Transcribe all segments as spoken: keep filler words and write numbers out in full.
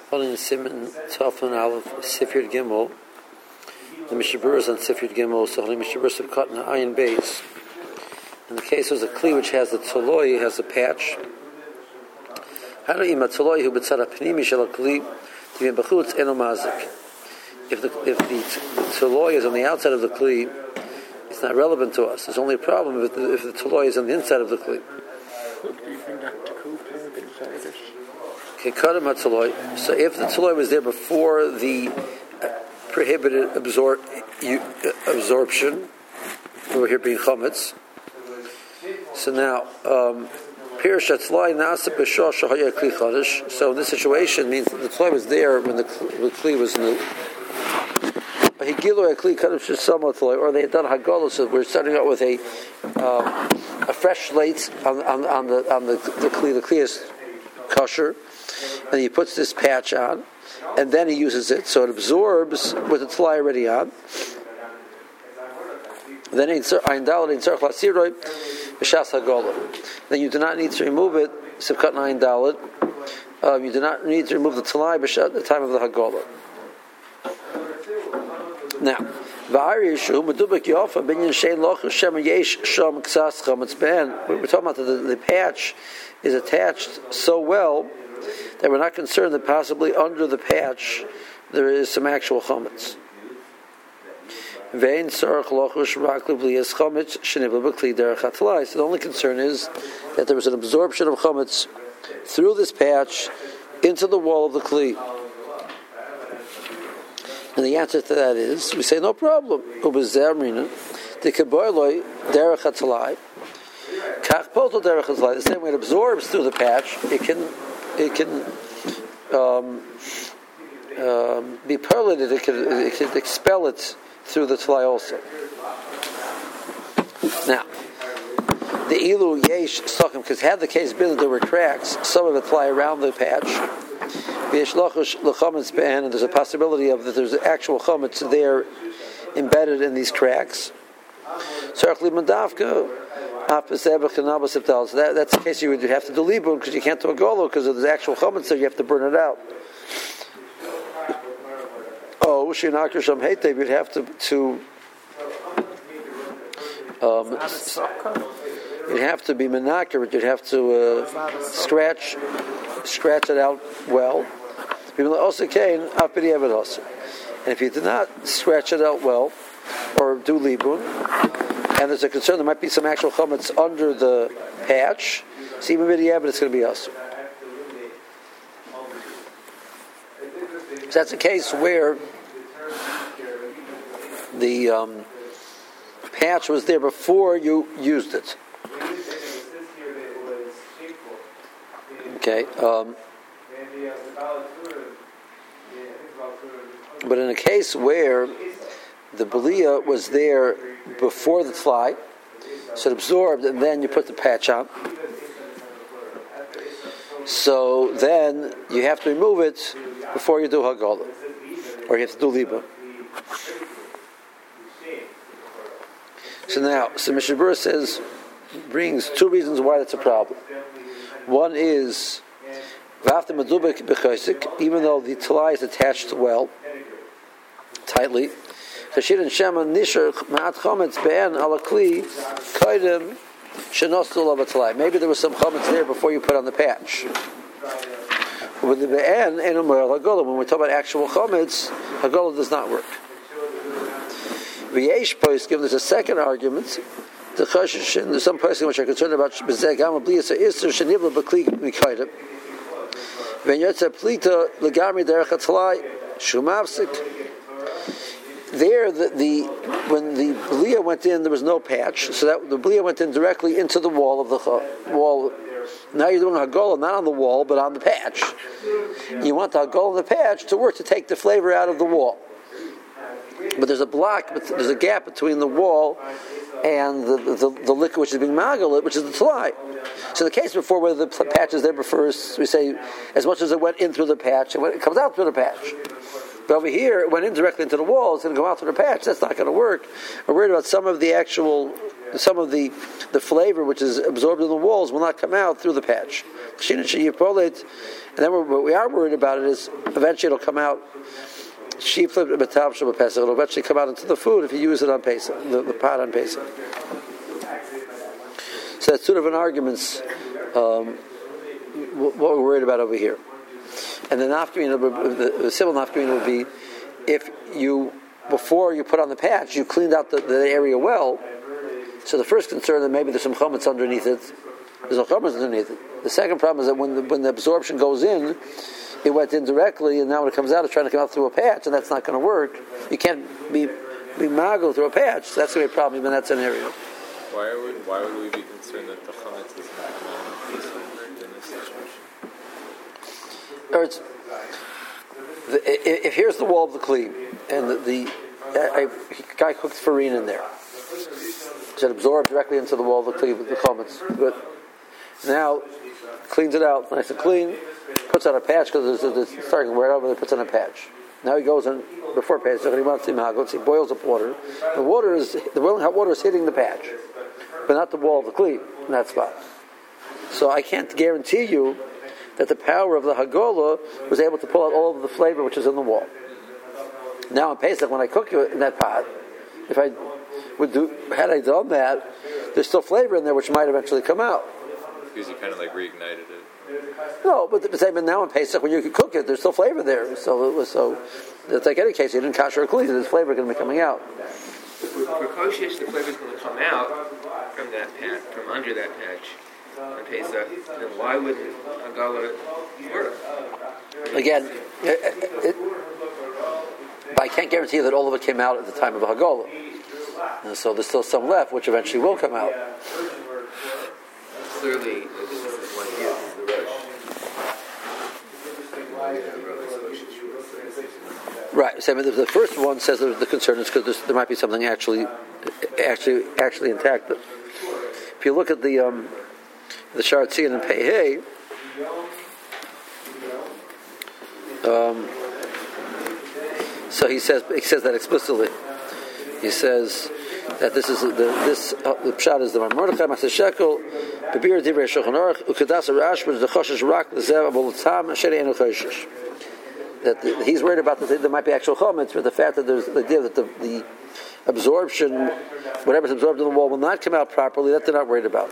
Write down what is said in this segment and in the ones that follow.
Holding the Simon Tafan Aleph Sifyud Gimel. The Mishnah Berurah is on Sifyud Gimel, so holding Mishnah Berurah of cotton iron base. In the case was a kli which has the toloi, has a patch. How do you toloi who betzad apnimi shel kli tivim b'chutz eno mazik? If the if the, the toloi is on the outside of the kli, it's not relevant to us. There's only a problem if the, if the toloi is on the inside of the kli. So if the toloi was there before the prohibited absor- absorption, over here being chametz. So now, um, so in this situation means that the toloi was there when the, the kli was new. Or they had done hagala, so we're starting out with a um, a fresh slate on, on, on the on the the kli. The kli is kosher, and he puts this patch on, and then he uses it, so it absorbs with the toloi already on. Then in ein daled in tzarich lasiroi b'shas hagala. Then you do not need to remove it. Sivkat ein daled. Um, you do not need to remove the toloi at the time of the hagala. Now, we're talking about the, the, the patch is attached so well that we're not concerned that possibly under the patch there is some actual chametz. So the only concern is that there was an absorption of chametz through this patch into the wall of the kli. And the answer to that is, we say no problem. The same way it absorbs through the patch, it can it can um, um, be perlated. It can it can expel it through the toloi also. Now, the ilu yesh stokim, because had the case been that there were cracks, some of it fly around the patch. And there's a possibility of that there's actual chametz there embedded in these cracks. So that, that's the case you would have to do libun because you can't do a golo because there's actual chametz there. You have to burn it out. Oh, you'd have to to um, you'd have to be menaker. You'd have to uh, scratch scratch it out well. And if you did not scratch it out well, or do libun, and there's a concern there might be some actual chametz under the patch, so even b'diavad it's going to be us. So that's a case where the um, patch was there before you used it. Okay. Um, but in a case where the belia was there before the fly, so it absorbed, and then you put the patch on, so then you have to remove it before you do hagala, or you have to do liba. So now, so Mishnah Berurah says, brings two reasons why that's a problem. One is, even though the toloi is attached well, tightly, maybe there was some chametz there before you put on the patch. When we talk about actual chametz, hagala does not work. There's a second argument. There's some person which are concerned about there, the, the when the belia went in, there was no patch, so that the belia went in directly into the wall of the wall. Now you're doing hagala not on the wall, but on the patch. You want the hagala on the patch to work to take the flavor out of the wall. But there's a block, there's a gap between the wall and the the, the liquid which is being magalit, which is the toloi. So the case before, whether the patch is there before, we say as much as it went in through the patch, it comes out through the patch. But over here, it went in directly into the wall. It's going to go out through the patch. That's not going to work. We're worried about some of the actual, some of the the flavor which is absorbed in the walls will not come out through the patch. And then we're, what we are worried about it is eventually it'll come out. It'll eventually come out into the food if you use it on Pesach, the, the pot on Pesach. So that's sort of an argument. Um, what we're worried about over here. And the nafkamina, the, the civil nafkamina would be if you, before you put on the patch, you cleaned out the, the area well. So the first concern that maybe there's some chametz underneath it. There's no chametz underneath it. The second problem is that when the, when the absorption goes in, it went in directly, and now when it comes out, it's trying to come out through a patch, and that's not going to work. You can't be be mago through a patch. So that's going to be a problem in that scenario. Why are we, why would we be concerned that the chametz is not going to in this situation? Or it's, the, if here's the wall of the kli, and the, the a, a guy cooked farine in there, so it absorbed directly into the wall of the kli with the chametz. But now cleans it out, nice and clean, puts on a patch because there's, there's starting wherever there puts on a patch. Now he goes in before Pesach and he wants to mago. He boils up water. The water is the boiling hot water is hitting the patch, but not the wall of the kli in that spot. So I can't guarantee you that the power of the Hagolah was able to pull out all of the flavor which is in the wall. Now in Pesach, when I cook it in that pot, if I would do, had I done that, there's still flavor in there which might eventually come out. Because you kind of like reignited it. No, but the same. Now in Pesach, when you can cook it, there's still flavor there. So it was so. It's like any case, you didn't kasher or clean, there's flavor going to be coming out. For kosher, the flavor is going to come out from that patch, from under that patch. On Pesach, then why wouldn't Hagala work? Again, it, it, but I can't guarantee that all of it came out at the time of the Hagala. And so there's still some left, which eventually will come out. Clearly, this is one year, this is the rush. Right. So the first one says that the concern is because there might be something actually, actually, actually intact. But if you look at the um, the Sharatzian and Pei um, so he says he says that explicitly. He says that this is the this uh, the pshat is the Mordechai Maser Shekel Bebir Divrei Shulchan Aruch Ukedas Rashba the Choshesh Rak Lezev Abol Tzam Sheri Enu Choshesh. That the, he's worried about that there might be actual chametz, but the fact that there's the idea that the, the absorption, whatever's absorbed in the wall, will not come out properly. That they're not worried about.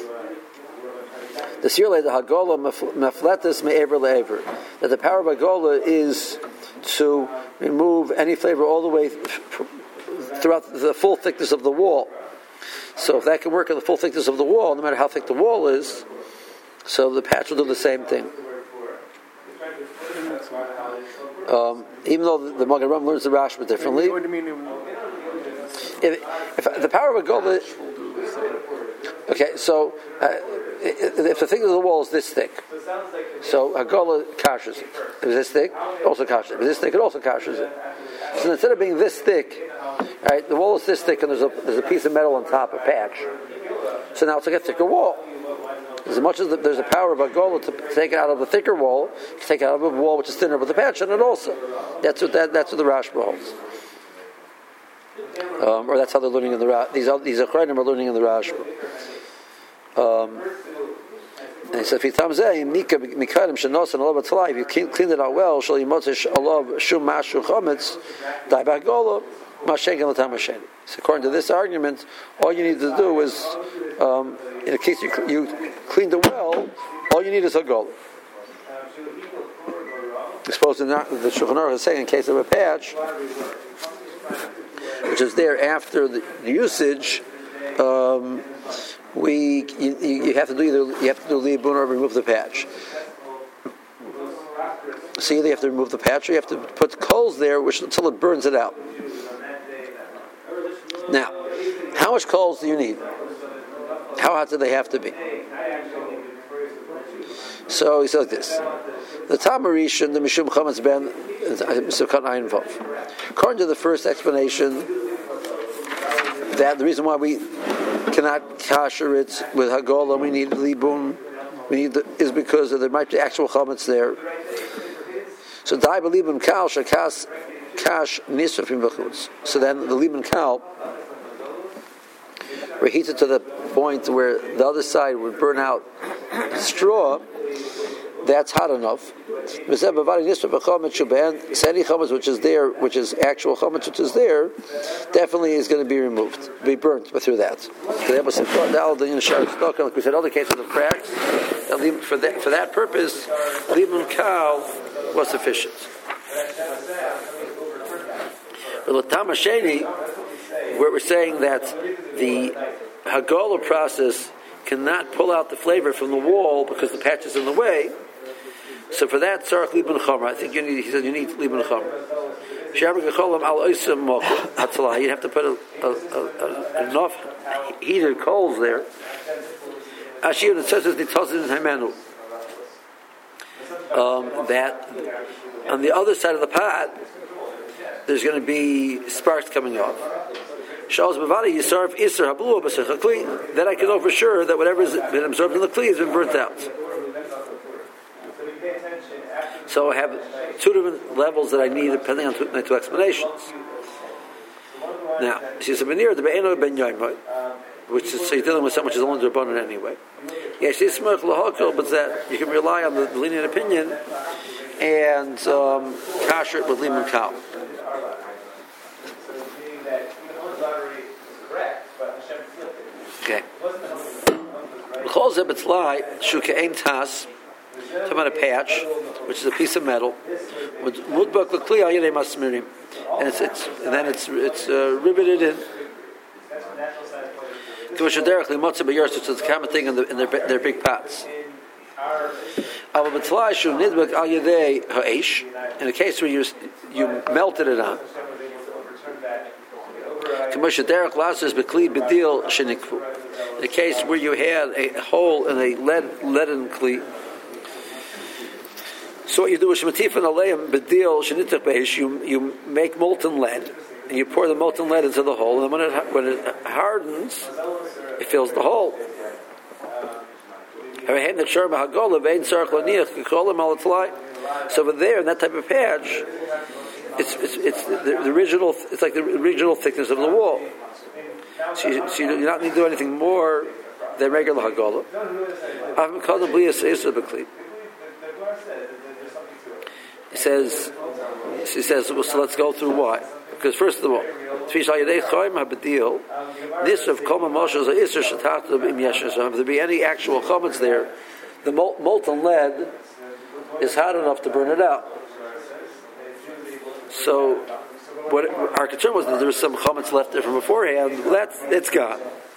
The Sirle, the Hagola Mefletis Me'ever Le'ever, that the power of Hagola is to remove any flavor all the way throughout the full thickness of the wall. So if that can work on the full thickness of the wall, no matter how thick the wall is, so the patch will do the same thing. Um, even though the, the Magen Ram learns the Rashba differently, if, if the power of Hagola, okay, so uh, if the thickness of the wall is this thick, so Hagola kashers it. If it's this thick, also kashers it. If it's this thick, it also kashers it. So instead of being this thick, right, the wall is this thick and there's a there's a piece of metal on top, a patch. So now it's like a thicker wall. As much as the, there's a power of Hagola to take it out of the thicker wall, you can take it out of a wall which is thinner with a patch on it also. That's what that, that's what the Rashba holds. Um, or that's how they're learning in the Rashba. These these Achrayim are learning in the Rashba. Um, and he said, if you clean it out well, shall you motish alav shum mashu chametz dai b'Hagola mashenken l'tam mashen. So according to this argument, all you need to do is, um, in a case you, you cleaned it well, all you need is Hagola. I suppose the, the Shulchan Aruch is saying in case of a patch, which is there after the, the usage, um, we you, you have to do either you have to do libun or remove the patch. So either you have to remove the patch or you have to put coals there, which until it burns it out. Now, how much coals do you need? How hot do they have to be? So he says like this: the Tamarishan, the Mishum Chametz Ben, Sukkot Ayin Vav. According to the first explanation, that the reason why we cannot kasher it with Hagola, we need libun, we need the, is because there might be actual chametz there. So So dai belibim kal shakas kash nisrafim v'chutz. So then the libim kal were heated to the point where the other side would burn out straw. That's hot enough. Any chametz which is there, which is actual chametz which is there, definitely is going to be removed, be burnt through that. Like we said, other cases of cracks, for that for that purpose, libun kal was sufficient. But l'tama sheni, where we're saying that the hagola process cannot pull out the flavor from the wall because the patch is in the way. So for that, tzarich libun chomer. I think you need. He said you need libun chomer. You'd have to put a, a, a, a, enough heated coals there. Um, that on the other side of the pot, there's going to be sparks coming off. Then I can know for sure that whatever has been absorbed in the kli has been burnt out. So I have two different levels that I need depending on two, my two explanations. Now, she said, which is, so you're dealing with something which is only Rabbanan anyway. Yeah, she's smart lahakol, but that you can rely on the lenient opinion and um, kasher it with limun kal. Okay. Talking about a patch, which is a piece of metal, and it's, it's and then it's it's uh, riveted in. Which is the common thing in, the, in their their big pots. In a case where you you melted it on. In a case where you had a hole in a lead leaden kli. So what you do is you you make molten lead and you pour the molten lead into the hole, and when it when it hardens, it fills the hole. So over there in that type of patch, it's it's, it's the, the original. It's like the original thickness of the wall. So you, so you do not need to do anything more than regular hagolah. He says, he says, well, so let's go through why. Because first of all, if there be any actual chametz there, the molten lead is hot enough to burn it out. So, what our concern was that there was some chametz left there from beforehand. That's it's gone.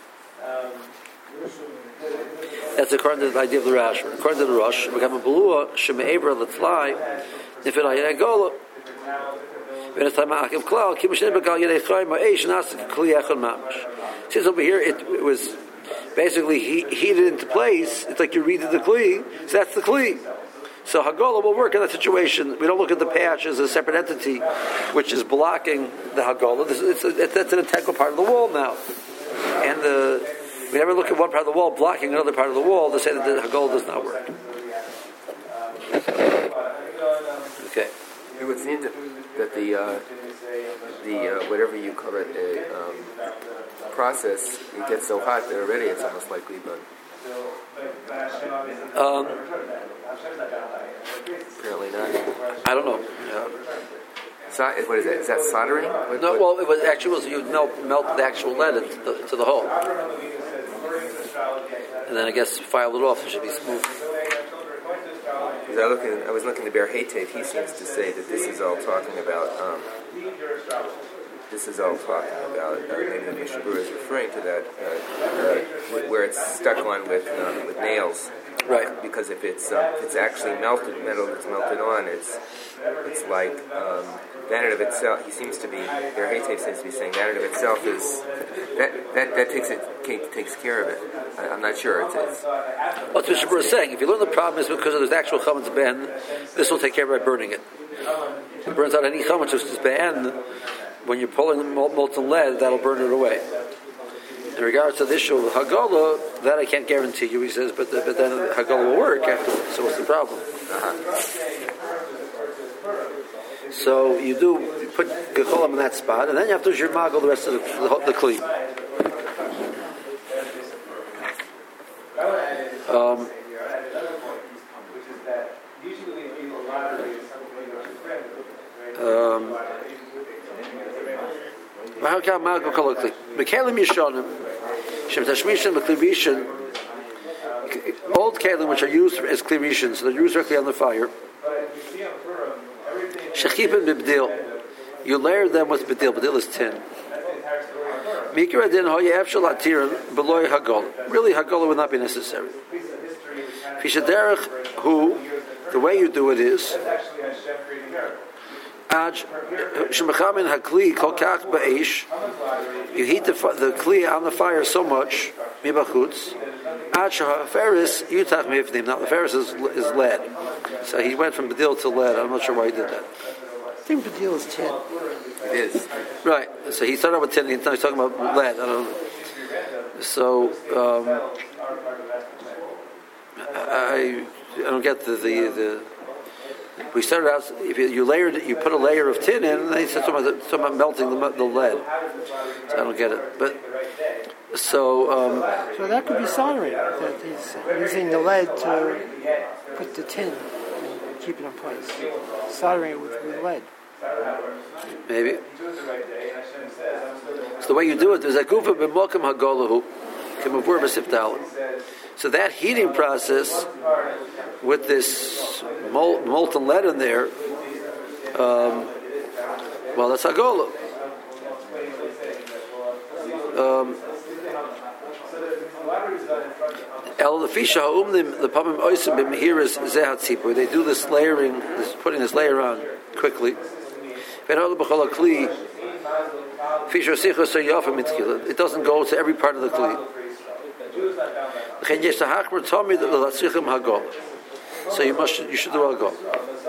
That's according to the idea of the Rash. According to the Rosh, we have a belua sheme'ever letzlai. If it ayah gola, when it's time akiv klal, kimushin begal yedei chayim ha'eish nasik kli echad mamash. Since over here it, it was basically he, heated into place. It's like you reheated the kli, so that's the kli. So hagola will work in that situation. We don't look at the patch as a separate entity, which is blocking the hagola. This, it's a, it, that's an integral part of the wall now, and the, we never look at one part of the wall blocking another part of the wall to say that the hagola does not work. Okay. It would seem that, that the uh, the uh, whatever you call it, the um, process, it gets so hot that already it's almost like libun. Um, Apparently not. I don't know. Yeah. So, what is that? Is that soldering? What, no, what? well, it was actually was you melt melt the actual lead into the, into the hole, and then I guess file it off. It should be smooth. I, looking, I was looking at Ber Heitev. He seems to say that this is all talking about. Um, this is all talking about. Uh, maybe the Mishnah Berurah is referring to that, uh, uh, where it's stuck on with um, with nails. Right. Because if it's um, if it's actually melted metal that's melted on, it's it's like um, that in of itself. He seems to be. Ber Heitev seems to be saying that in of itself is that that, that takes it takes care of it. I, I'm not sure. It's, it's what Mishnah Berurah is saying. If you learn the problem is because there's actual chametz ben, this will take care of it by burning it. If it burns out any chametz which is ben, when you're pulling the molten lead, that'll burn it away. In regards to the issue of hagolah, that I can't guarantee you, he says, but the, but then hagolah will work afterwards. So what's the problem? Uh-huh. So you do you put gecholim in that spot, and then you have to do your magel the rest of the, the, the kli. Um, um, how can magel kol kli? Mekalim yishonim, shem tashmishin v'klibishin. Old kalim which are used as klirishin, so they're used directly on the fire. Shechipin b'bdil, you layer them with b'dil. B'dil is tin. Mikra din hoyev shalatirin beloy hagol. Really, hagol would not be necessary. Fishaderech, who the way you do it is Aj shemachamin hakli kol kach ba'esh. You heat the the kli on the fire so much mibachutz. Aj shahaferis yutach mifnim. Now the ferris is, is lead, so he went from bedil to lead. I'm not sure why he did that. I think bedil is tin. It is right. So he started with tin. He's talking about lead. I don't know. So um, I I don't get the the. the We started out. If you, you layered it, you put a layer of tin in, and then he said something about, something about melting the, the lead. So I don't get it. But so um, so that could be soldering. That he's using the lead to put the tin and keep it in place. Soldering it with, with lead. Maybe. So the way you do it is a gufa b'mokim hagolahu k'mavur b'siftal. So that heating process with this mol- molten lead in there, um, well, that's hagolah. Um, El lefisha ha'umnim the pamim oisim b'mehiras zehat tzipur. They do this layering, this putting this layer on quickly. It doesn't go to every part of the kli. So you must you should do a go.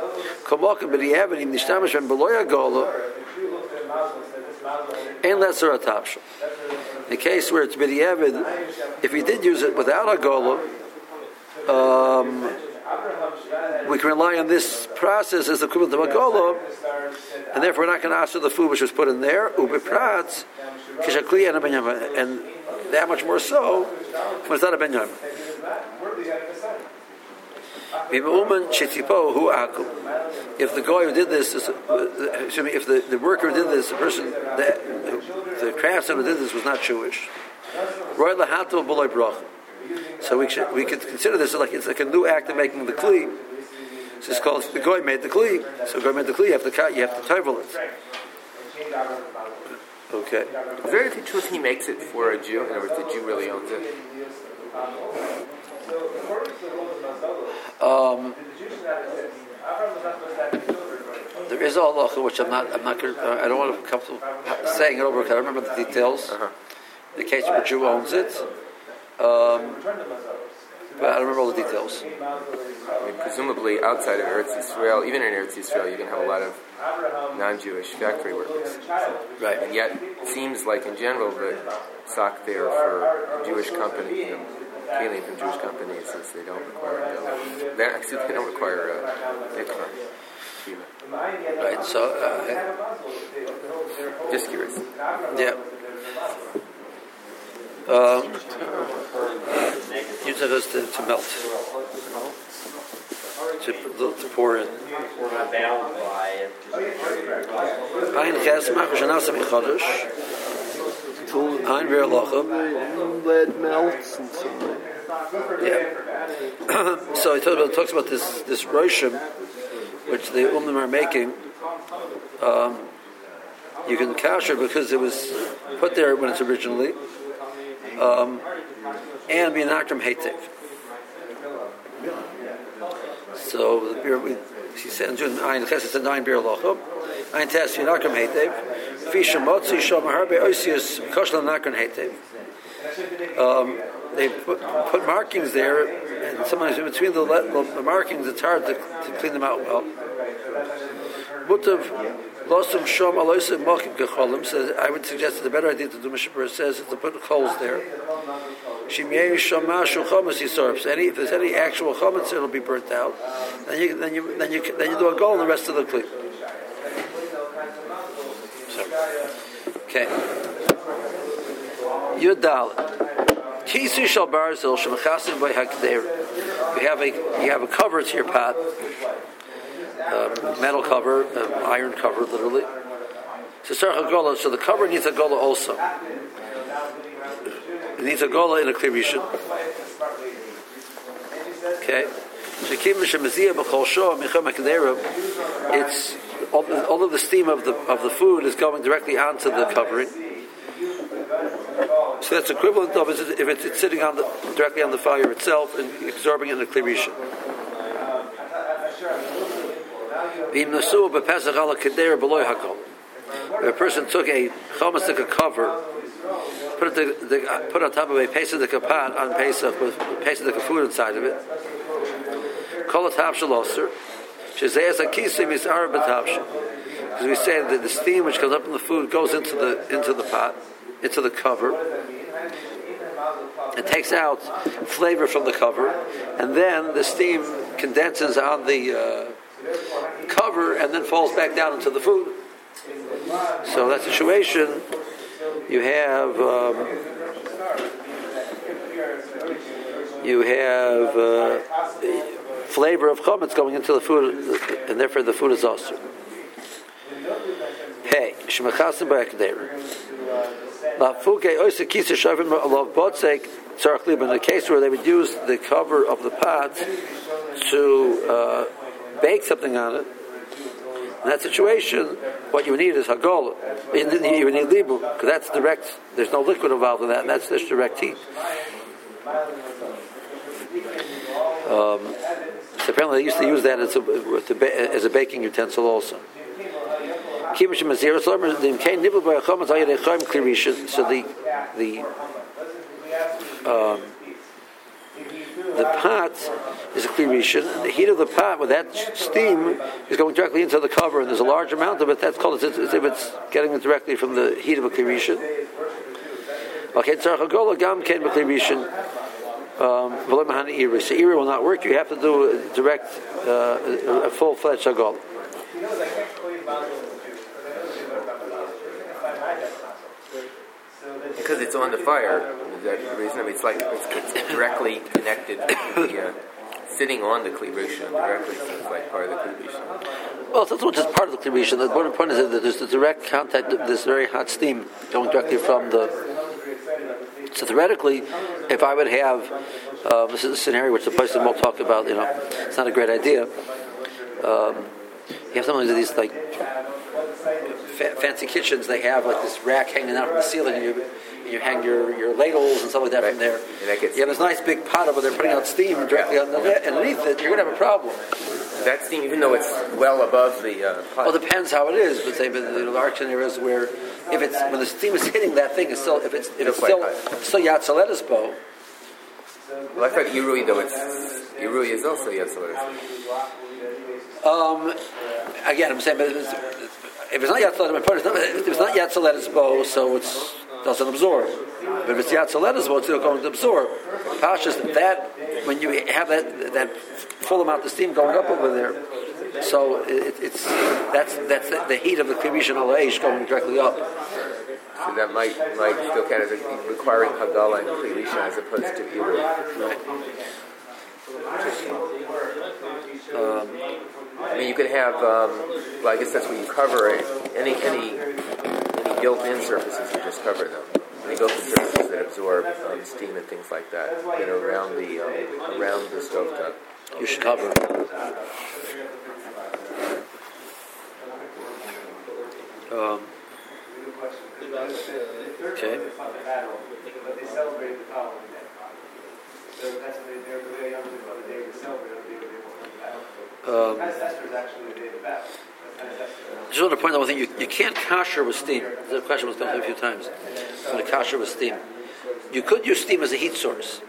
And lesser atapshel. In the case where it's b'di'evid, if he did use it without a gola, um, we can rely on this process as the equivalent of a gola, and therefore we're not going to ask for the food which was put in there. Ubipratz kishakli and a benyamin, and that much more so when it's not a benyamin. If the guy who did this, is, uh, excuse me, if the, the worker who did this, the person, the, the craftsman who did this was not Jewish, so we should, we could consider this like it's like a new act of making the kli. So it's called the guy made the kli. So the guy made the kli. You have to cut. You have to tovel it. Okay. Is there anything true if he makes it for a Jew? In other words, the Jew really owns it? Um, there is a halacha which I'm not. I'm not. Gonna, I don't want to be comfortable saying it over because I don't remember the details. Uh-huh. The case where a Jew owns it, um, but I don't remember all the details. I mean, presumably outside of Eretz Yisrael, even in Eretz Yisrael, you can have a lot of non-Jewish factory workers. Right. And yet, it seems like in general the sock there for Jewish companies, you know, hailing from Jewish companies, since they don't require a they actually they don't require a ikra. Right. So, uh, just curious. Yeah. Um, use it as to, to melt, to, to pour in. Ein ches mach shnasa mi chodesh. Ein ver lochem. Lead melts and so on. Yeah. So he talks about, talks about this this roshim, which the umnim are making. Um, you can kasher because it was put there when it's originally. Um, and be an akram heitiv. So the beer we she said in Ein Chesed said nine beer lochum. Ein Tes be an akram heitiv. Fish motzi shom harbe oisius koshlan akram heitiv. Um, they put, put markings there, and sometimes in between the, the, the markings, it's hard to, to clean them out well. Mutav. Losum shom alosim mokim gecholim says I would suggest that the better idea to do Mishabur says is to put holes there. Shimyei shomashu chomas yisorps. Any if there's any actual chometz, it'll be burnt out. Then you then you then you then you do a goal in the rest of the kli. Okay. Yudal. Kisu shal barzil shemachasim by hakder. You have a you have a cover to your pot, um, metal cover, uh, iron cover, literally. So so the cover needs a gola also. It needs a gola in a clear rishon. Okay. It's all, all of the steam of the of the food is going directly onto the covering. So that's equivalent of if it's, it's sitting on the directly on the fire itself and absorbing it in a clear rishon. If a person took a chomasika cover, put it the, the, put on top of a pesach pot on pesach with pesach food inside of it. Call it hapshaloser. Shezayas akisim is arab hapsh. Because we say that the steam which comes up from the food goes into the into the pot, into the cover. It takes out flavor from the cover, and then the steam condenses on the uh, cover and then falls back down into the food. So that situation, you have um, you have uh, flavor of chametz going into the food, and therefore the food is also. Hey, shemachasim b'akder. Lafuke oise kisa shavim alav botzek tzarich liba. In the case where they would use the cover of the pot to uh, bake something on it. In that situation, what you would need is hagola. You would need libu, because that's direct. There's no liquid involved in that, and that's just direct heat. Um, so apparently, they used to use that as a, as a baking utensil also. So the the um, the pot is a clear rishon, and the heat of the pot with that steam is going directly into the cover, and there's a large amount of it. That's called as if it's getting it directly from the heat of a clear rishon. Okay, tzarich hagola gam ken b'clear rishon. V'lo mahani iri. So iri will not work. You have to do a direct, uh, a full-fledged hagola. Because it's on the fire. Is that the reason? I mean, it's like it's, it's directly connected to the, uh, sitting on the clear rishon directly, so it's like part of the clear rishon. Well, it's not just part of the clear rishon. The important point is that there's the direct contact, this very hot steam going directly from the. So theoretically, if I would have, uh, this is a scenario which the person won't talk about, you know, it's not a great idea. Um, you have some of these like fa- fancy kitchens. They have like this rack hanging out from the ceiling, and you and you hang your, your ladles and stuff like that right from there. You have this nice big pot over there putting out steam directly yeah. underneath it. You're going to have a problem. That steam, even though it's well above the uh, pot. Well, it depends how it is. But say, but the arc scenarios where if it's when the steam is hitting that thing, it's still if it's if it's still still yatzaledis bo. Well, I thought Yerui though it's Yerui is also yatzaledis. Um, again, I'm saying, but if it's, if it's not yatzaledis, if it's not yatzaledis bo, so it doesn't absorb. But if it's yatzaledis bo, it's still going to absorb. Pashas that when you have that that full amount of steam going up over there. So it, it's that's that's the, the heat of the clear rishon al eish going directly up. So that might might still count as a, requiring hagala and clear rishon as opposed to Yerui. Right. Um, I mean, you could have. Um, well, I guess that's when you cover it. Any any any built-in surfaces, you just cover them. Any built-in surfaces that absorb um, steam and things like that, that are around the um, around the stovetop. You should cover. Um, okay. Um, just want to point out one thing: you, you can't kasher with steam. The question was come up a few times. When to kasher with steam, you could use steam as a heat source.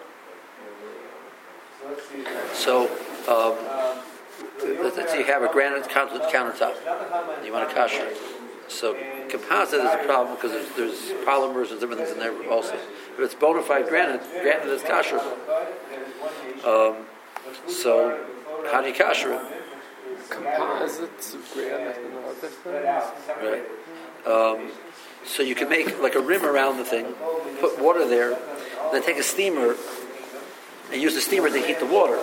So, um, let's say you have a granite countertop, and you want to kasher it. So, composite is a problem because there's, there's polymers and different things in there also. If it's bona fide granite, granite is kasher. Um, so, how do you kasher it? composites of granite and other things. Right. Um, so you can make like a rim around the thing, put water there, then take a steamer and use the steamer to heat the water.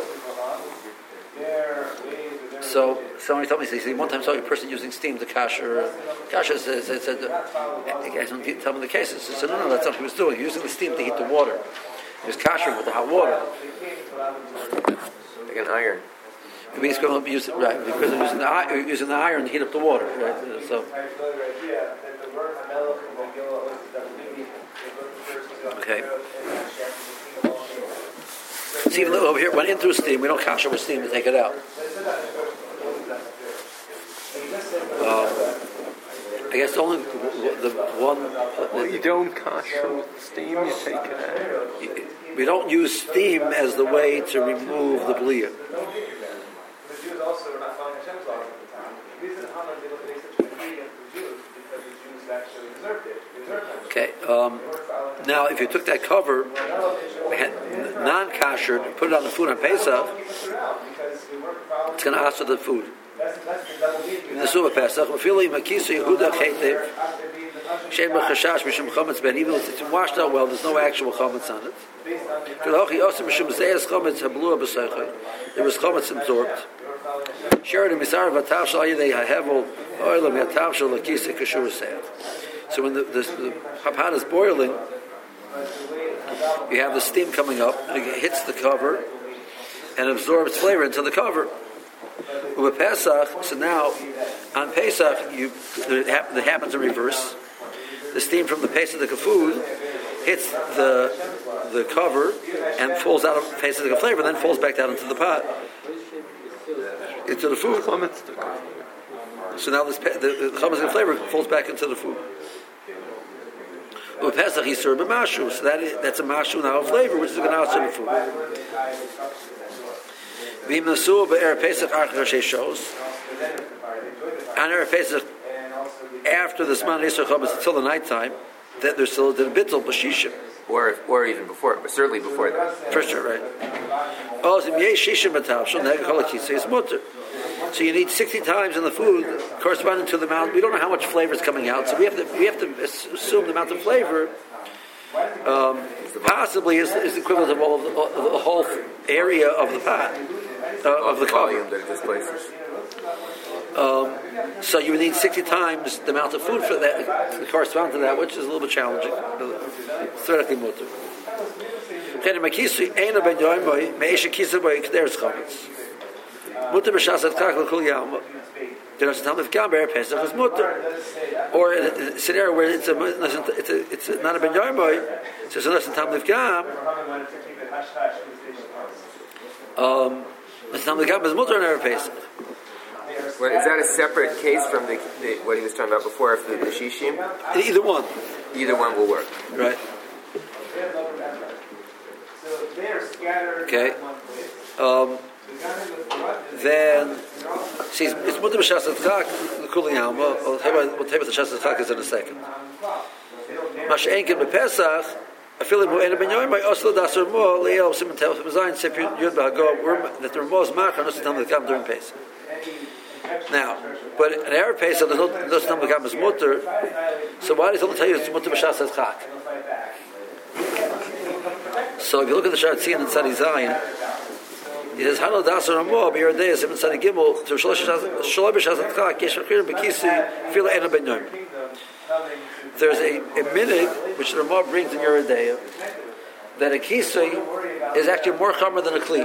So somebody told me, he said, one time I saw a person using steam to kasher. Kasher said, said, said I guys don't tell me the cases. I said, no, no, that's not what he was doing. He was using the steam to heat the water. He was kashering with the hot water. Like an iron. He's going to use it, right, because they're using the, using the iron to heat up the water, right? So, okay. See, even over here, went in through steam, we don't kasher with steam to take it out. Um, I guess only the one... Well, you don't kasher with steam, you take it out. We don't use steam as the way to remove the blear. Also were not following Hashem's laws at the time. The reason Haman did what they such a big against the Jews is because the Jews actually deserved it. They deserved it. Okay. Um, now, if you took that cover, non-kasher, put it on the food on Pesach, it's going to ask for the food. In the Suba Pesach, even if it's washed out well, there's no actual chametz on it. There was chametz absorbed. So when the, the, the hapad is boiling, you have the steam coming up, and it hits the cover and absorbs flavor into the cover. With Pesach, so now on Pesach, you it happens in reverse. The steam from the Pesach food hits the the cover and falls out of Pesach flavor, then falls back down into the pot, into the food. So now this, the, the chametz flavor falls back into the food. With Pesach, he served a mashu, so that is, that's a mashu now of flavor, which is going to also the food. On Erev Pesach, after the Zman Yisrael Chametz until the nighttime, that there's still the bittul b'shishim, or or even before, but certainly before that. For sure, right? So you need sixty times in the food corresponding to the amount. We don't know how much flavor is coming out, so we have to we have to assume the amount of flavor um, possibly is, is equivalent of all of the, of the whole area of the pot. Uh, of the cover. Um, so you would need sixty times the amount of food for that to correspond to that, which is a little bit challenging. Theoretically, mutter. Or in a scenario where it's a it's a, it's a, not a ben yoimoy, so it's a lesson tam livgam. Um. Well, is that a separate case from the, the what he was talking about before, of the, the shishim? Either one. Either one will work. Right. Okay. Um, then, see, it's mutter b'shas atzchak, the cooling alma. We'll tell you what the shas atzchak is in a second. Masha'enkin b'Pesach. I feel like that the Ramah is machar not to tell them to come during Pesach. Now, but an Erev Pesach there's no no tell them to come is mutter. So why does it tell you it's mutter b'shas atzchak? So if you look at the Sharatzian and Tzadi Zayin, he says Hano Dasar Ramah b'Yerdei Sim and Tzadi Gimel to Shalom b'shas atzchak Yesh Achirim b'Kisi Fila Ena Ben Yom. There's a, a minig which the Ramah brings in Yeridea that a kisui is actually more chomer than a kli.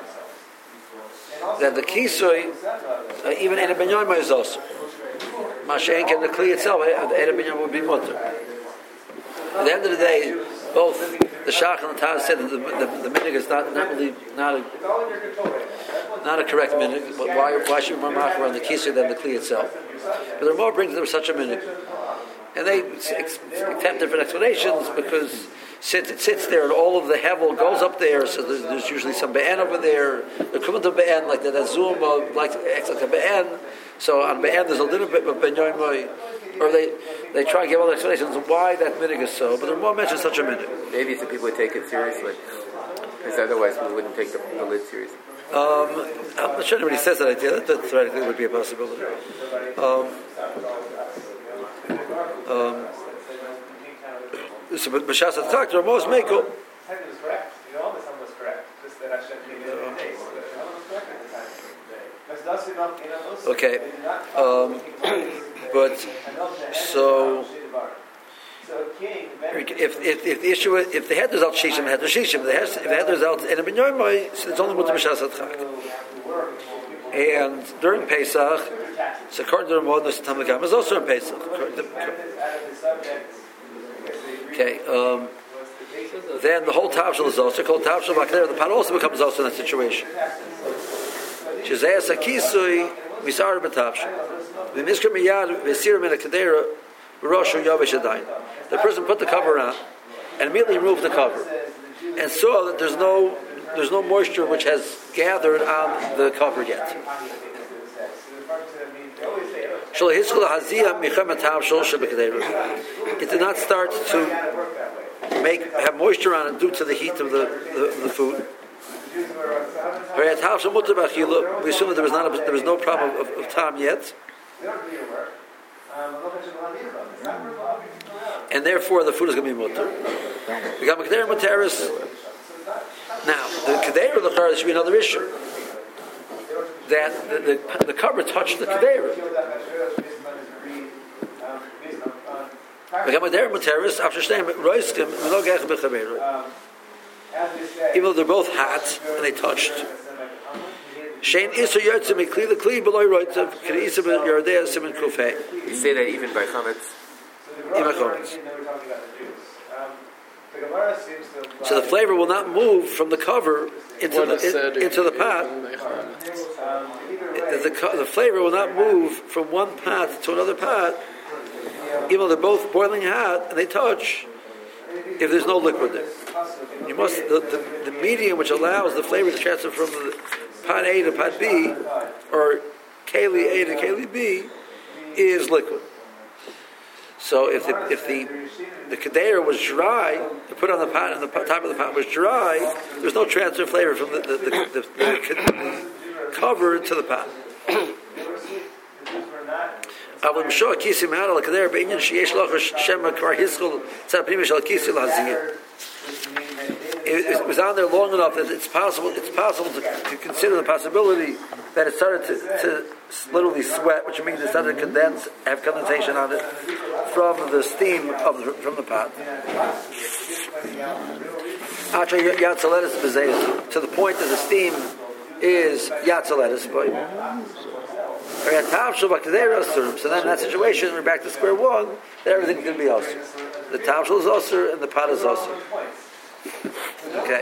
That the kisui, uh, even in a ben yoima, is also. Mashenk and the kli itself, the ben yoima would be mutter. At the end of the day, both the Shach and the Taz said that the, the, the minig is not not really not a not a correct minig. But why why should we more machmer on the kisui than the kli itself? But the Ramah brings them such a minig. And they attempt different explanations because since it sits there and all of the hevel goes up there, so there's, there's usually some be'en over there. The kumut of be'en, like the azum, like acts like a be'en. So on be'en there's a little bit of ben yoimoy, or they they try to give all the explanations of why that minig is so. But the Ramah mentions such a minig. Maybe if the people would take it seriously, because otherwise we wouldn't take the, the lid seriously. Um, I'm not sure anybody says that idea. That theoretically would be a possibility. Um, um, so, but B'shas HaTak, the Ramos Mekel. Okay, um, but so if if if the issue is, if they had the result shishim, they had the shishim. They had if they had the result and a binyoy, so it's only mutar b'shas hatchak. And during Pesach, so according to the Ramon, the Tam Legam is also in Pesach. Okay. Um, then the whole tavshel is also called tavshel b'akner. The pot also becomes also in that situation. Shezayas hakisui misar b'tavshel. The miskar miyad v'sir min hakadera v'roshu yavish adayin. The person put the cover on and immediately removed the cover and saw that there's no there's no moisture which has gathered on the cover yet. It did not start to make have moisture on it due to the heat of the, the, the food. We assume that there was not a, there was no problem of, of, of time yet, and therefore the food is going to be mutter. We got Makder Muteris. Now the Kedera the Char, there should be another issue that the, the, the cover touched the Kedera. We got Makder Muteris after staying Roiskim Melogech B'Chaveru. Even though they're both hot and they touched. Shein isu yotze mikli the kli below roitzav k'reisa b'yardei simin kufay. You say that even by chametz. Even by chametz. So the flavor will not move from the cover into the in, into the pot. The, the, the flavor will not move from one pot to another pot, even though they're both boiling hot and they touch. If there's no liquid there, you must the, the, the medium which allows the flavor to transfer from the pot A to pot B, or keli A to keli B, is liquid. So if the if the the kedera was dry, the put on the pot and the top of the pot was dry, there's no transfer of flavor from the the, the, the, the, the cover to the pot. It, it was on there long enough that it's possible. It's possible to, to consider the possibility that it started to, to literally sweat, which means it started to condense, have condensation on it from the steam of the, from the pot. To the point that the steam is yatzaletis. So then in that situation, we're back to square one, that everything's going to be osir. The tavshel is osir and the pot is osir. Okay.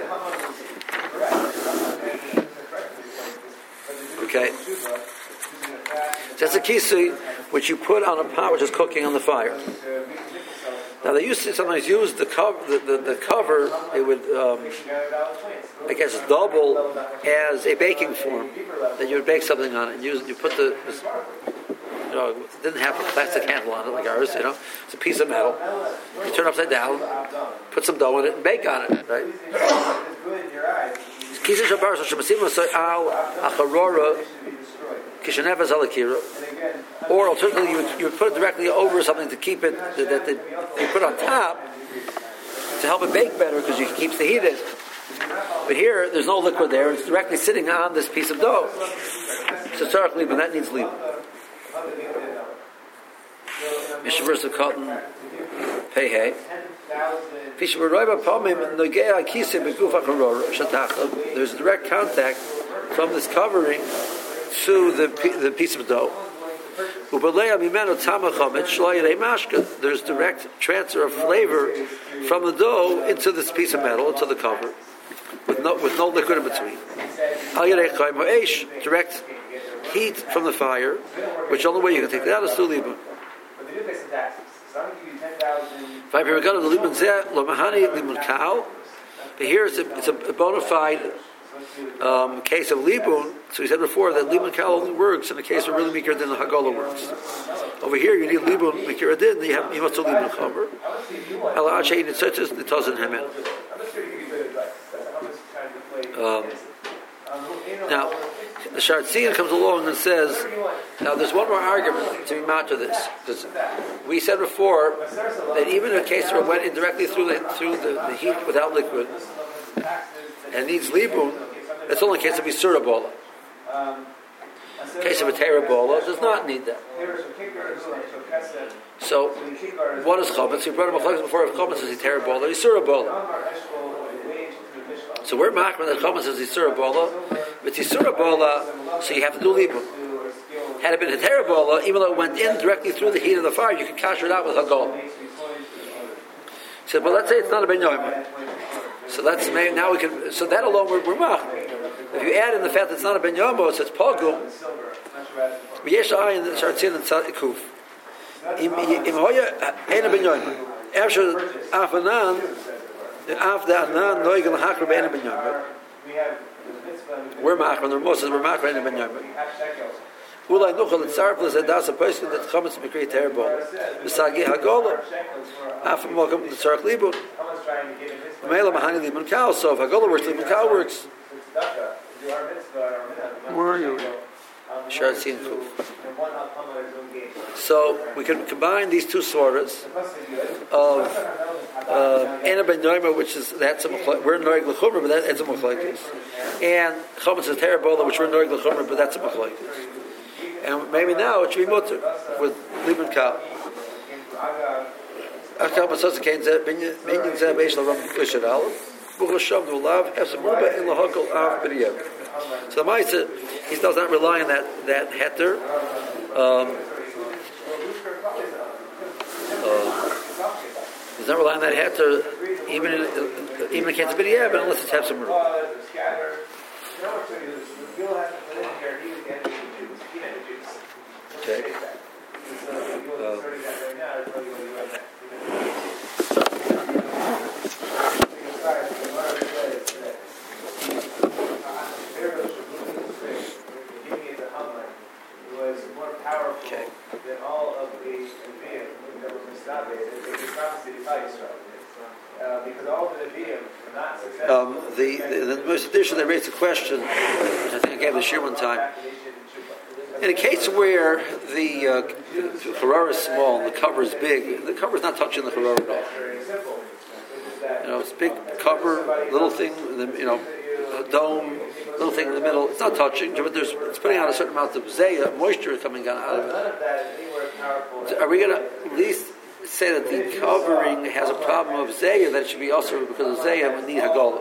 Okay. So that's a kisui which you put on a pot which is cooking on the fire. Now they used to sometimes use the cover. The, the, the cover it would, um, I guess, double as a baking form. That you would bake something on it. And use you put the, this, you know, it didn't have a plastic handle on it like ours. You know, it's a piece of metal. You turn it upside down, put some dough in it, and bake on it. Right. Or alternatively, you would, you would put it directly over something to keep it, that, that, that you put on top to help it bake better because it keeps the heat in. But here, there's no liquid there, it's directly sitting on this piece of dough. So certainly, but that needs leaving. Mishavers of cotton, pay hay. There's direct contact from this covering to the the piece of dough. There's direct transfer of flavor from the dough into this piece of metal, into the cover, with no with no liquid in between. Direct heat from the fire, which the only way you can take that out is through libun. But here it's a, it's a bona fide um, case of libun. So we said before that libun kal only works in the case where really mikra din the hagola works. Over here you need libun mikra din. You have you must do libun chaver. Ela shein it such as the tazan hemen. Now, the Shartzian comes along and says, now there's one more argument to be mount to this. Because we said before that even in a case where it went indirectly through the, through the, the heat without liquid and needs libun, it's only in case of Isura Bola. In case of a Terra Bola, does not need that. So, what is Chometz? We brought him a Chometz before. If Chometz is a Terra Bola, Isura Bola. So we're marking that Chometz is Isura Bola. With Isura Bola, so you have to do libun. Had it been a Terra Bola, even though it went in directly through the heat of the fire, you could kasher it out with Hagol. He said, but let's say it's not a Ben Yoimah. So that's now we can. So that alone we're, we're mach. If you add in the fact that it's not a Ben Yomo, so it's pogum. V'yesh ayin the shartzin and kuf. Im im hoya ein Ben Yomo. After afanan, after afanan noigel hakr ben Ben Yomo. We're mach when the Moses we're mach ben Ben Yomo. Ulay nuchal and sarplas and that's a person that comes to create terrible. Misagi hagola. After welcome to tzarich libun. Mela mahani libun kal. So if hagola works, libun kal works. Where are you? Shartzin Kuf. So we can combine these two swords of Ena Ben Yoima, which is that's a we're Noig L'Chumra, but that's a Machlekes, and Chometz is Terra Bola, which we're Noig L'Chumra, but that's a Machlekes. And maybe now it should be mutter with Libun Kal. Akal Masas Kain Zeh Minyan Zeh Beish LaRam Kushad Aleph. So the Maisa, he does not rely on that that heter. Um, uh, does not rely on that heter, even in, uh, even in Kansas City, but unless it's have some room. Okay. Uh, Okay. Than all of the Nevi'im that was Mistabed, the prophecy to Israel. Uh, because all of the Nevi'im were not successful. Um, the, the, the most addition, they raised a question, which I think I gave the shir one time. In a case where the uh, Harara is small and the cover is big, the cover is not touching the Harara at all. You know, it's big cover, little thing, you know, a dome, little thing in the middle. It's not touching, but there's it's putting out a certain amount of zeya, moisture coming out of it. So are we going to at least say that the covering has a problem of zeya that it should be also because of zeya and need hagolah?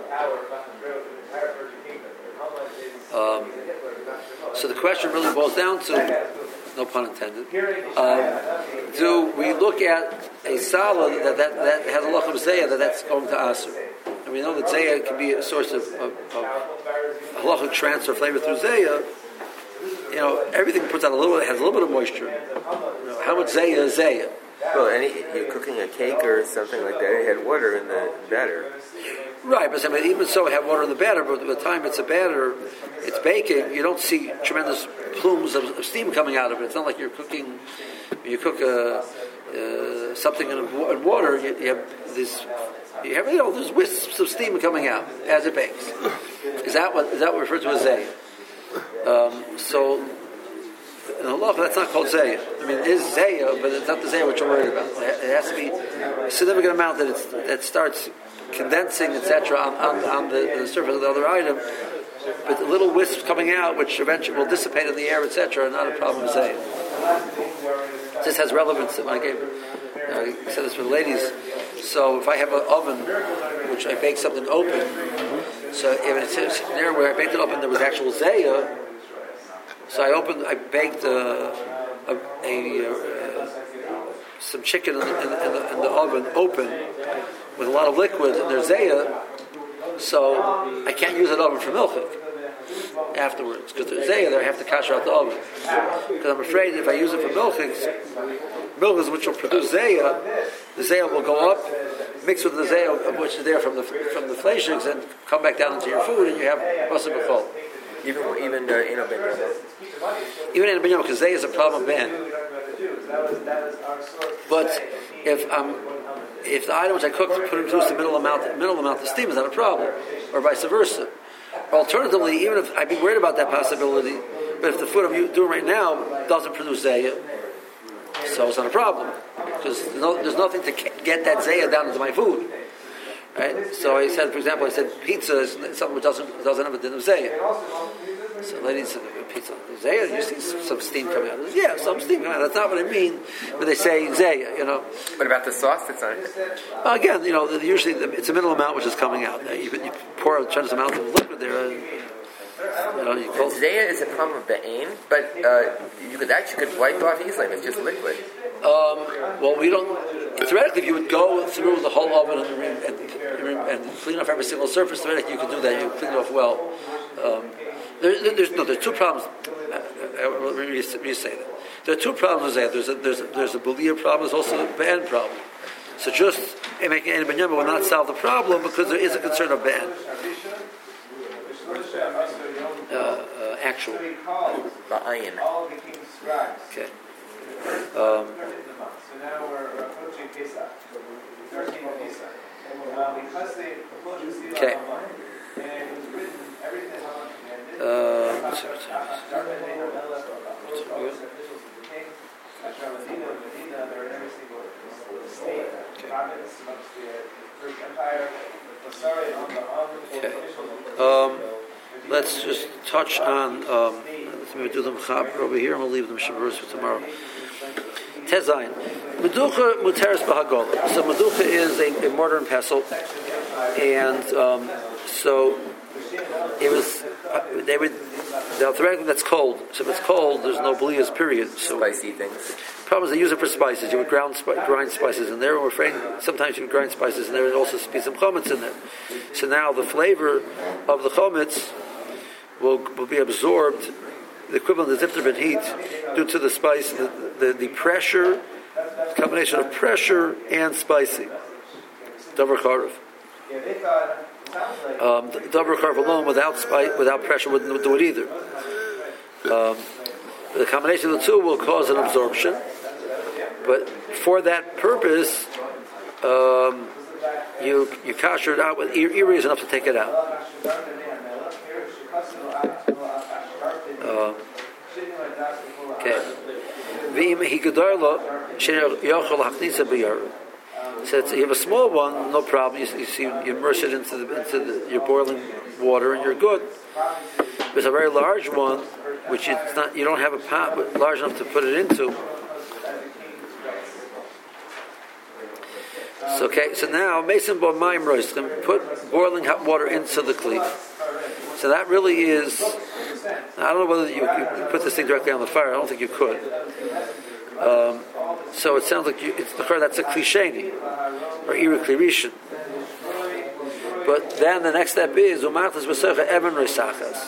Um, so the question really boils down to, no pun intended, um, do we look at a salad that, that, that has a loch of zeya that that's going to asur? And we know that zeya can be a source of, of, of halachic transfer flavor through zeya. You know, everything puts out a little, it has a little bit of moisture. You know, how much zeya is zeya? Well, any, you're cooking a cake or something like that, it had water in the batter. Right, but I mean, even so, it have water in the batter, but by the time it's a batter, it's baking, you don't see tremendous plumes of, of steam coming out of it. It's not like you're cooking, when you cook a, uh, something in, in water, you, you have this, you have, you know, there's wisps of steam coming out as it bakes. Is that what, is that what we refer to as zeya? Um, so, in halacha, that's not called zeya. I mean, it is zeya, but it's not the zeya which you're worried about. It has to be a significant amount that it's, that starts condensing, et cetera, on, on, on the, the surface of the other item, but the little wisps coming out, which eventually will dissipate in the air, et cetera, are not a problem with zeya. This has relevance. When I gave, you know, I said this for the ladies. So if I have an oven, which I bake something open, so if it's there where I baked it open, there was actual zeya. So I opened, I baked a, a, a, a some chicken in the, in, the, in, the, in the oven open with a lot of liquid, and there's zeya. So I can't use that oven for milchik afterwards because there's zeya there. I have to cash out the oven because I'm afraid if I use it for milchik, milchik which will produce zeya, the zeya will go up, mix with the zeya which is there from the from the fleishigs, and come back down into your food, and you have basar b'chol. Even even uh, in a ben Even in a ben because zeya is a problem ben. But if um if the item which I cooked put into the middle amount middle amount of steam is not a problem, or vice versa. Alternatively, even if I'd be worried about that possibility, but if the food I'm doing right now doesn't produce zayah, so it's not a problem because there's, no, there's nothing to get that zayah down into my food. Right? So I said, for example, I said pizza is something which doesn't doesn't have a din of zayah. So ladies said, pizza, zayah, you see some steam coming out. Said, yeah, some steam coming out. That's not what I mean when they say zayah, you know. What about the sauce that's on it? Well, again, you know, usually it's a minimal amount which is coming out. You, you pour a tremendous amount of liquid there. You know, you call zayah is a problem of be'ain, but uh, you could actually could wipe off easily if it's just liquid. Um, well, we don't. Theoretically, if you would go through the whole oven and, and, and clean off every single surface, theoretically you could do that. You clean it off well. Um, there, there's no. There's two problems. Uh, let me say that there are two problems there. There's a there's a, there's a Belia problem. There's also a ban problem. So just making any benyama will not solve the problem because there is a concern of ban. Uh, uh, actual. Ba'ayin. Okay. Um, So now we're approaching Pesach, thirteen of Pesach. Um, because they approach the Okay. and it was written everything on Uh, let's see, let's see. they're in every single state, province, amongst the Greek Empire. Sorry, on the on Okay. Um, let's just touch on. Um, let's maybe do them chaper over here, and we'll leave them shavuos for tomorrow. Tezayin. Meducha muteres b'hagola. So meducha is a, a mortar and pestle, and um, so it was. They would. Theoretically, that's cold. So if it's cold, there's no blias. Period. So Spicy things. problem is they use it for spices. You would ground spi- grind spices in there. We're afraid sometimes you would grind spices in there, and also be some chometz in there. So now the flavor of the chometz will will be absorbed. The equivalent as if there had been heat due to the spice, the, the, the pressure, combination of pressure and spicy. Davar charif. Um, Davar charif alone, without spice, without pressure, wouldn't do it either. Um, the combination of the two will cause an absorption, but for that purpose, um, you you kasher it out with iri is enough to take it out. Uh, okay. So it's, you have a small one, no problem. You, you see, you immerse it into the, into the, your boiling water, and you're good. There's a very large one, which it's not. You don't have a pot large enough to put it into. So okay. So now, mason bo mayim rois, put boiling hot water into the kli. So that really is. I don't know whether you, you put this thing directly on the fire. I don't think you could. Um, so it sounds like you, it's the that's a klisheni or ira klirishin. But then the next step is umachtas b'secha evan reisachas.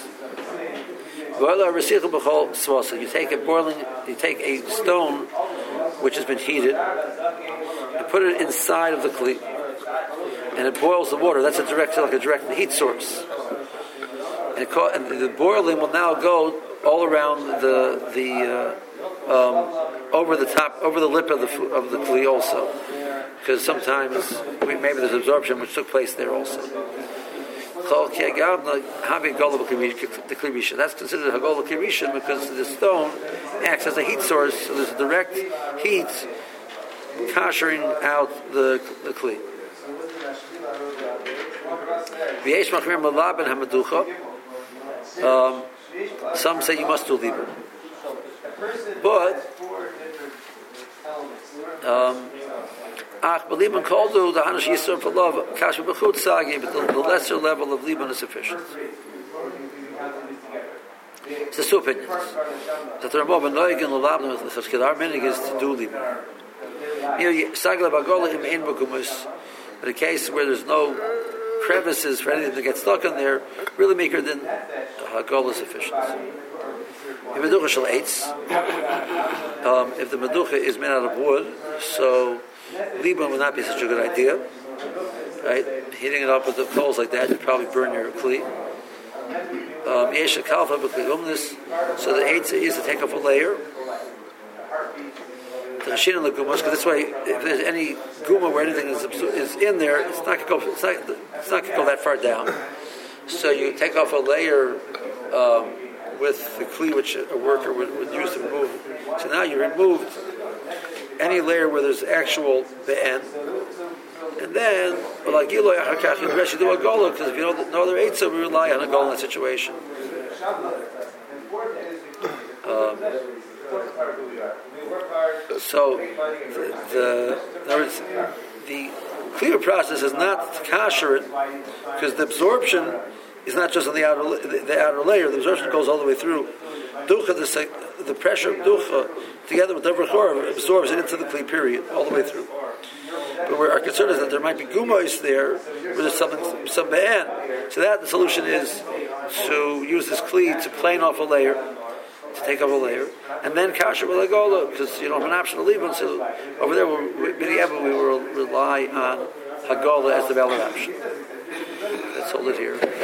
You take a boiling, you take a stone which has been heated, and put it inside of the kli, and it boils the water. That's a direct, like a direct heat source. And, it call, and the boiling will now go all around the the uh, um, over the top, over the lip of the of the kli also, because sometimes we, maybe there's absorption which took place there also. That's considered hagola kirishin because the stone acts as a heat source, so there's a direct heat kashering out the the kli. Um, some say you must do libur, but um, ach belieben called to the hanish yisur for love kasher b'chut sagi, but the, the lesser level of libur is sufficient. It's the two opinions. That the Ramah ben Noigen l'labdim with the cheskidar minig is to do libur. You know, sagla bagola im ein bagumus. In a case where there's no crevices for anything to get stuck in there, really make her then hagola is sufficient. If meducha shel eitz, um, if the meducha is made out of wood, so libun would not be such a good idea. Right, heating it up with the coals like that, you'd probably burn your kli. Yesha kalfa b'kli, so the eitz is to take off a layer. Because this way, if there's any guma where anything is, is in there, it's not going to go. It's not, it's not going to go that far down. So you take off a layer um, with the kli which a worker would, would use to remove. So now you removed any layer where there's actual be'en. And then, like you do a gola, because if you know no other eitzah, we rely on a gola in that situation. Um, so, the, the in other words, the clear process is not kasher because the absorption is not just on the outer the, the outer layer. The absorption goes all the way through. Ducha, the, the pressure of ducha, together with the v'chor, absorbs it into the kli period all the way through. But where our concern is that there might be gumois there, where there's something, some be'en. So that the solution is to use this kli to plane off a layer, to take off a layer, and then kasher with a gola, because you don't have an option to leave one. So over there, we, we will rely on hagola as the valid option. Let's hold it here.